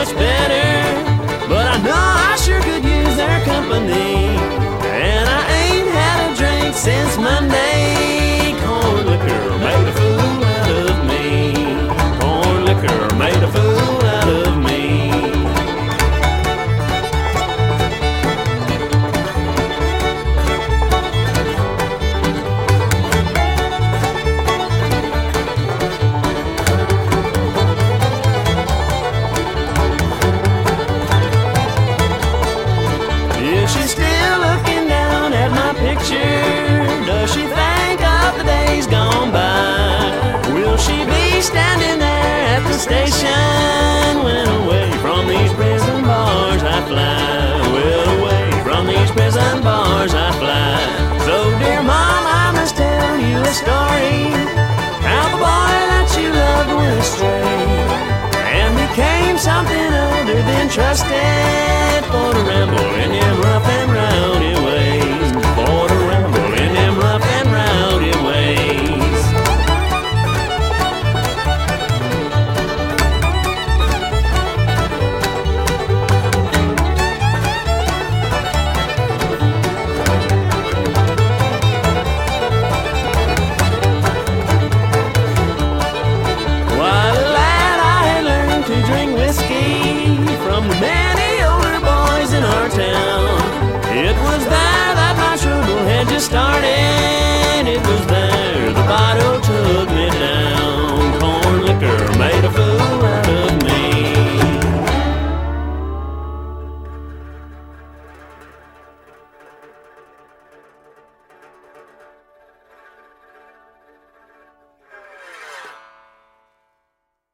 much better, but I know I sure could use their company. And I ain't had a drink since Monday. Corn liquor made a fool out of me. Corn liquor made a fool out of me. Is she still looking down at my picture? Does she think of the days gone by? Will she be standing there at the station when away from these prison bars I fly? Well, away from these prison bars I fly. So, dear Mom, I must tell you a story how the boy that you loved went astray and became something other than trusted for to ramble in them rough and rowdy ways. For to ramble in them rough and rowdy ways. While a lad I had learned to drink whiskey from the many older boys in our town. It was there that my trouble had just started.